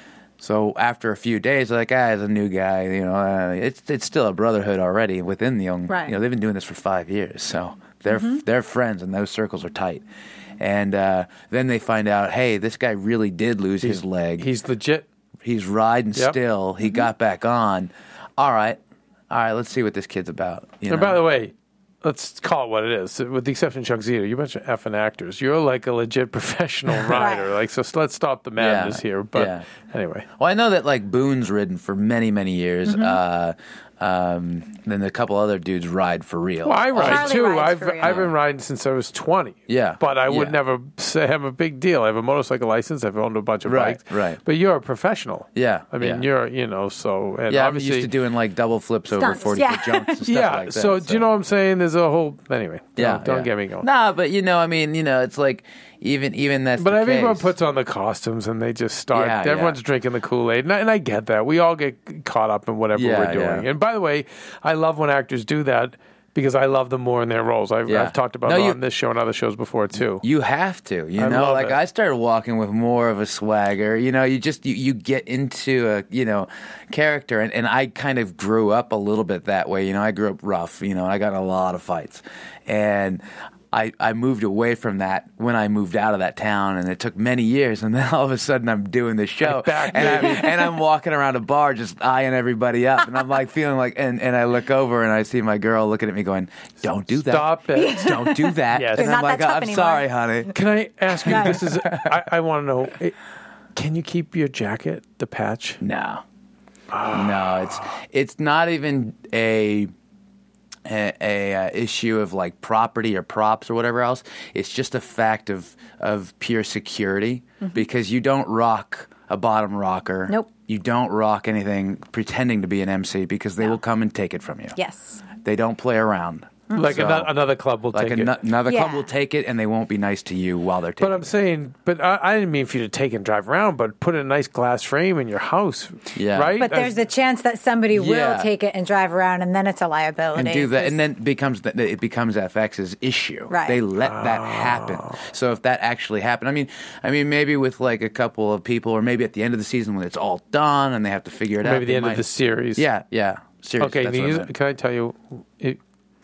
so after a few days, like, ah, as a new guy, you know, uh, it's it's still a brotherhood already within the young. Right. You know, they've been doing this for five years, so they're they're friends, and those circles are tight. And uh, then they find out, hey, this guy really did lose his leg. He's legit. He's riding Yep. still. He got back on. All right. All right, let's see what this kid's about. You And know? by the way, let's call it what it is. With the exception of Chuck Zito, you mentioned effing actors. You're like a legit professional rider. Like, so let's stop the madness Yeah, here. But yeah. anyway, Well, I know that like Boone's ridden for many, many years. Mm-hmm. Uh, um, then a couple other dudes ride for real. well, I ride Charlie too. rides I've for real. I've been riding since I was twenty. Yeah, but I would yeah. never say I'm a big deal. I have a motorcycle license. I've owned a bunch of Right, bikes. right. But you're a professional. Yeah, I mean, yeah. you're you know so and yeah, I'm obviously used to doing like double flips over Stunts, forty yeah. foot jumps and stuff yeah. like that. so, do you know what I'm saying? There's a whole anyway. Yeah, don't, don't yeah. get me going. Nah, but you know, I mean, you know, it's like even even that's. But the everyone case. puts on the costumes and they just start. Yeah, everyone's yeah. drinking the Kool-Aid, and I, and I get that. We all get caught up in whatever Yeah, we're doing. yeah. And by the way, I love when actors do that because I love them more in their roles. I've, Yeah. I've talked about No, it you- on this show and other shows before too. You have to, you I know. love Like it. I started walking with more of a swagger. You know, you just you, you get into a you know character, and, and I kind of grew up a little bit that way. You know, I grew up rough. You know, I got in a lot of fights, and I I moved away from that when I moved out of that town, and it took many years. And then all of a sudden, I'm doing this show, Back, and, I, baby. and I'm walking around a bar just eyeing everybody up, and I'm like feeling like, and, and I look over and I see my girl looking at me, going, "Don't do that." Stop it. Don't do that. Yes. And You're I'm not like, that tough I'm anymore. sorry, honey. Can I ask you? This is. I, I want to know. It, can you keep your jacket, the patch? No, no, it's it's not even a a, a uh, issue of like property or props or whatever else. It's just a fact of of pure security because you don't rock a bottom rocker. Nope. You don't rock anything pretending to be an M C because they will come and take it from you. Yes. They don't play around. Like So- another, another club will Like take ano- it. another club Yeah. will take it, and they won't be nice to you while they're taking But I'm it. saying, but I, I didn't mean for you to take and drive around, but put a nice glass frame in your house. Yeah. Right? But there's a chance that somebody Yeah. will take it and drive around, and then it's a liability. and do that, 'cause- and then it becomes the, it becomes F X's issue. Right. They let that Oh. happen. So if that actually happened, I mean, I mean, maybe with like a couple of people, or maybe at the end of the season when it's all done and they have to figure it out. maybe the they end might- of the series. Yeah, yeah. Seriously, Okay, that's can, what I you, meant. can I tell you? It,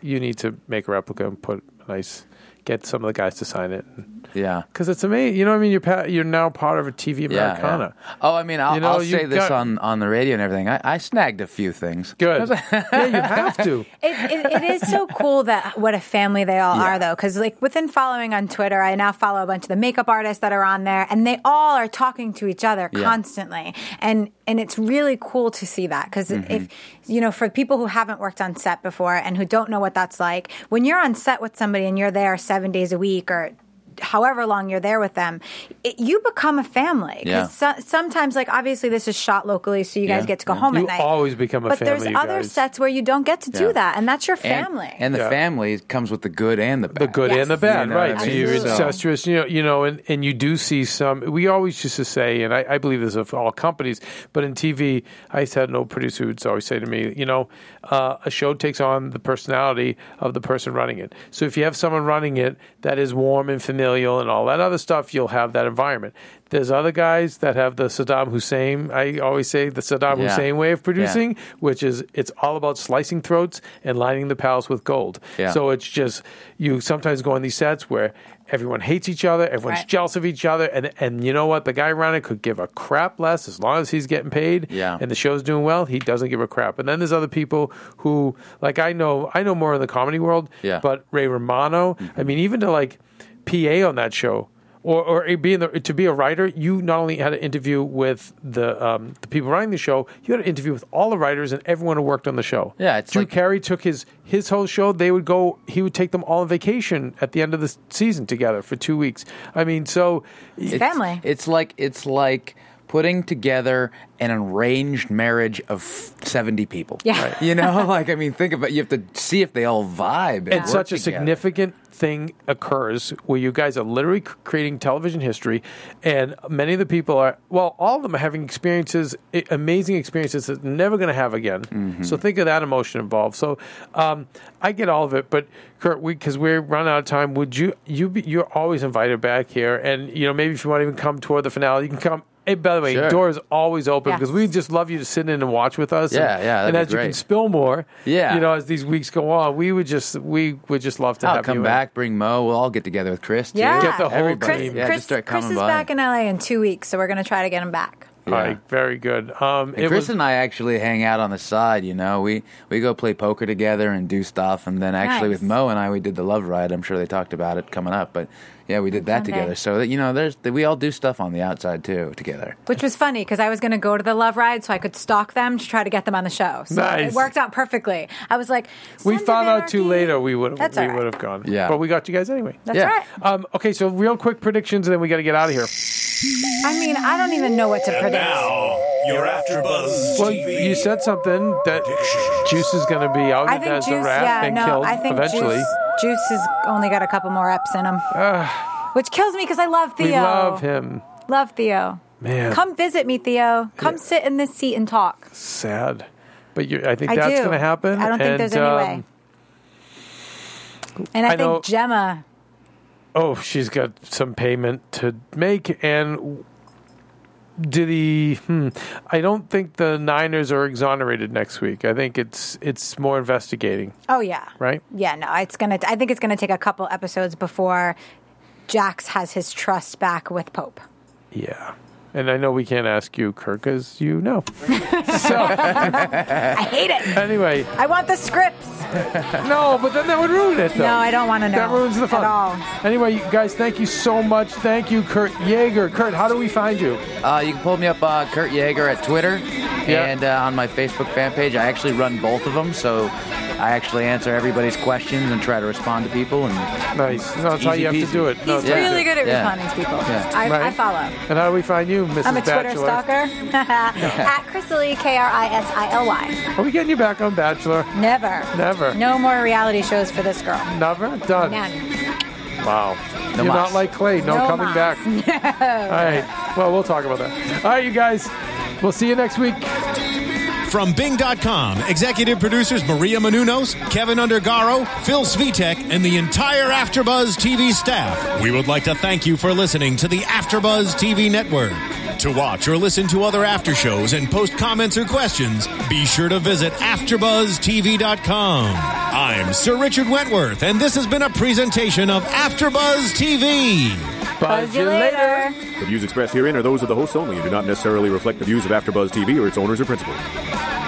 you need to make a replica and put a nice, get some of the guys to sign it. Yeah. Because it's amazing. You know what I mean? You're pa- you're now part of a T V Americana. Yeah, yeah. Oh, I mean, I'll, You know, I'll you say this got- on, on the radio and everything. I, I snagged a few things. Good. Yeah, you have to. It, it, it is so cool that what a family they all Yeah. are, though, because like within following on Twitter, I now follow a bunch of the makeup artists that are on there, and they all are talking to each other Yeah. constantly, and and it's really cool to see that because Mm-hmm. if you know, for people who haven't worked on set before and who don't know what that's like, when you're on set with somebody and you're there seven days a week or however long you're there with them, it, you become a family. 'Cause Yeah. so, sometimes, like, obviously this is shot locally, so you guys Yeah, get to go yeah. home You at night. always become a but family, there's you other guys. sets where you don't get to do Yeah. that, and that's your And, family. and the Yeah. family comes with the good and the bad. The good Yes. and the bad, You know right? what I So mean? you're So- incestuous, you know, you know, and, and you do see some. We always used to say, and I, I believe this of all companies, but in T V, I used to have an old producer who'd always say to me, you know, uh, a show takes on the personality of the person running it. So if you have someone running it that is warm and familial and all that other stuff, you'll have that environment. There's other guys that have the Saddam Hussein, I always say the Saddam Yeah. Hussein way of producing, Yeah. which is it's all about slicing throats and lining the palace with gold. Yeah. So it's just, you sometimes go on these sets where everyone hates each other, everyone's Right. jealous of each other, and and you know what? The guy running could give a crap less as long as he's getting paid Yeah. and the show's doing well, he doesn't give a crap. And then there's other people who, like I know, I know more in the comedy world, Yeah. but Ray Romano, I mean, even to like P A on that show, or or being the, to be a writer, you not only had an interview with the um, the people running the show, you had an interview with all the writers and everyone who worked on the show. Yeah, it's Drew like- Carey took his his whole show. They would go. He would take them all on vacation at the end of the season together for two weeks. I mean, so It's family. It's like it's like putting together an arranged marriage of seventy people. Yeah. Right. You know, like I mean, think about you have to see if they all vibe. And, and work such a together. significant thing occurs where you guys are literally c- creating television history, and many of the people are, well, all of them are having experiences, i- amazing experiences that they're never going to have again. Mm-hmm. So think of that emotion involved. So um, I get all of it, but Kurt, we because we're run out of time. Would you you be, you're always invited back here, and you know maybe if you want to even come toward the finale, you can come. Hey, by the way, Sure. door is always open Yes. because we just love you to sit in and watch with us. Yeah, and, yeah, that'd and be as you can great. spill more, Yeah. you know, as these weeks go on, we would just we would just love to I'll have come you in. back, bring Mo. We'll all get together with Chris. Too. Yeah. Get the whole Everybody. team. Yeah, Chris, just start Chris coming is by. back in L A in two weeks, so we're going to try to get him back. All right, very good. Um, And it Chris was, and I actually hang out on the side, you know. We we go play poker together and do stuff, and then actually Nice. with Mo and I, we did the Love Ride. I'm sure they talked about it coming up, but yeah, we did that Someday. together. So that you know, there's we all do stuff on the outside too together. Which was funny because I was going to go to the Love Ride so I could stalk them to try to get them on the show. So Nice. it worked out perfectly. I was like, we Sons of found out too Anarchy. later. We would That's we all right. would have gone. Yeah. but we got you guys anyway. That's Yeah. right. Um, okay, so real quick predictions, and then we got to get out of here. I mean, I don't even know what to predict. Now, your AfterBuzz Well, T V you said something that Juice is going to be out I think as Juice, a rat yeah, and no, killed I think eventually. Juice, Juice has only got a couple more eps in him. Which kills me because I love Theo. We love him. Love Theo. Man. Come visit me, Theo. Come Yeah. sit in this seat and talk. Sad, but you I think I that's do. going to happen. I don't think and, there's any um, way. And I, I think know- Gemma. Oh, she's got some payment to make, and did he? Hmm, I don't think the Niners are exonerated next week. I think it's it's more investigating, Oh yeah. right? Yeah, no, it's gonna. I think it's gonna take a couple episodes before Jax has his trust back with Pope. Yeah. And I know we can't ask you, Kirk, as you know. So I hate it. anyway, I want the scripts. no, but then that would ruin it, though. No, I don't want to know. That ruins the fun. at all. Anyway, you guys, thank you so much. Thank you, Kurt Yeager. Kurt, how do we find you? Uh, you can pull me up, uh, Kurt Yeager at Twitter Yeah. and uh, on my Facebook fan page. I actually run both of them, so I actually answer everybody's questions and try to respond to people. And Nice. No, that's how Easy you have to peasy. do it. No, He's that's Yeah. really good at Yeah. responding to people. Yeah. I, Right. I follow. And how do we find you, Missus I'm a Twitter Bachelor? stalker. At Chrisley, K R I S I L Y. Are we getting you back on Bachelor? Never. Never. No more reality shows for this girl. Never? Done. None. Wow. No You're mas. not like Clay. No, No coming mas. back. All right. Well, we'll talk about that. All right, you guys. We'll see you next week. From Bing dot com, executive producers Maria Menounos, Kevin Undergaro, Phil Svitek, and the entire AfterBuzz T V staff. We would like to thank you for listening to the AfterBuzz T V network. To watch or listen to other after shows and post comments or questions, be sure to visit after buzz T V dot com. I'm Sir Richard Wentworth, and this has been a presentation of AfterBuzz T V. Buzz you later. The views expressed herein are those of the hosts only and do not necessarily reflect the views of AfterBuzz T V or its owners or principals.